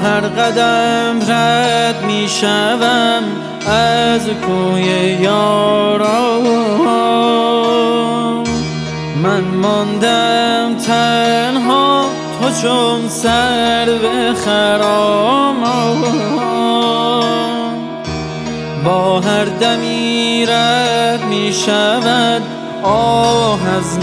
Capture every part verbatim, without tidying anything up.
هر قدم رد می شوم از کوی یاران، من ماندم تنها تو چون سرو خرام. با هر دمی رد می شود آه از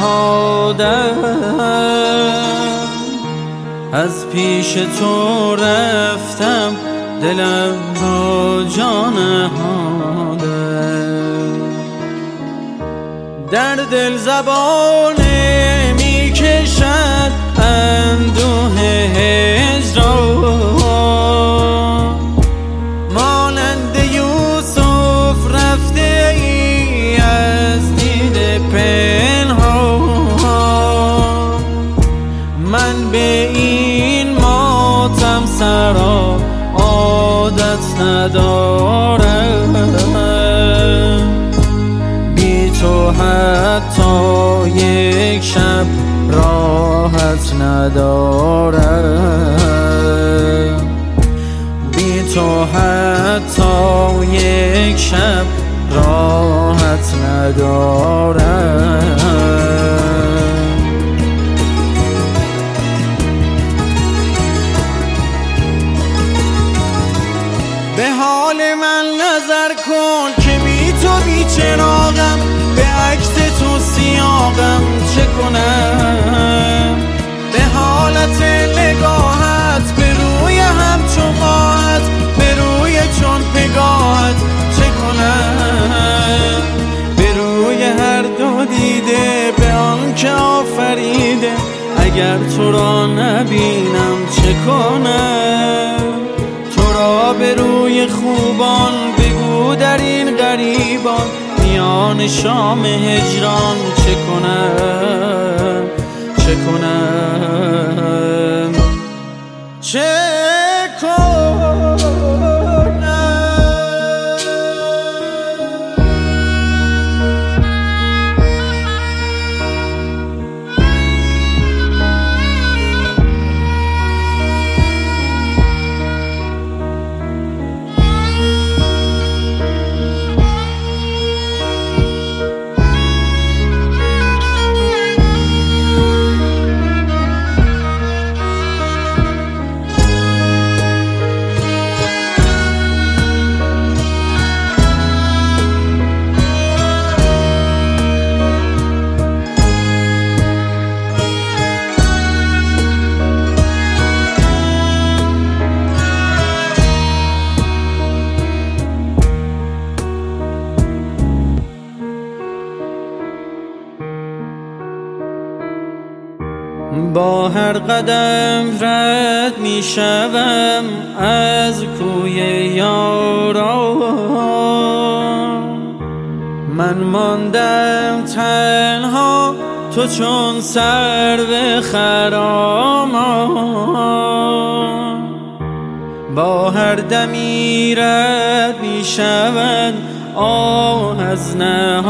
نهادم، از پیش تو رفتم دلم را جا نهادم. در دل زبانه می کشد اندوه هجران، مانند یوسف رفته ای از دید پنهان. من به این ماتم سرا عادت ندارم، بی تو حتی یک شب راحت ندارم، بی تو حتی یک شب راحت ندارم. به حال من نظر کن که بی تو بی چراغم، به عکس تو سیاقم چه کنم؟ به حالت نگاهت، به روی همچو ماهت، به روی چون پگاهت چه کنم؟ به روی هر دو دیده، به آن که آفریده، اگر تو را نبینم چه کنم؟ تو را به روی خوبان بگو در این غریبان، میان شام هجران چه کنم؟ چه کنم؟ چه کنم؟ با هر قدم رد می شوم از کوی یاران، من ماندم تنها تو چون سرو خرام. با هر دمی رد می شود آه از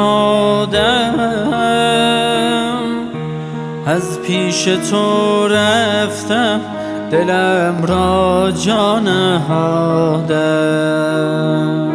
نهادم، از پیش تو رفتم دلم را جا نهادم.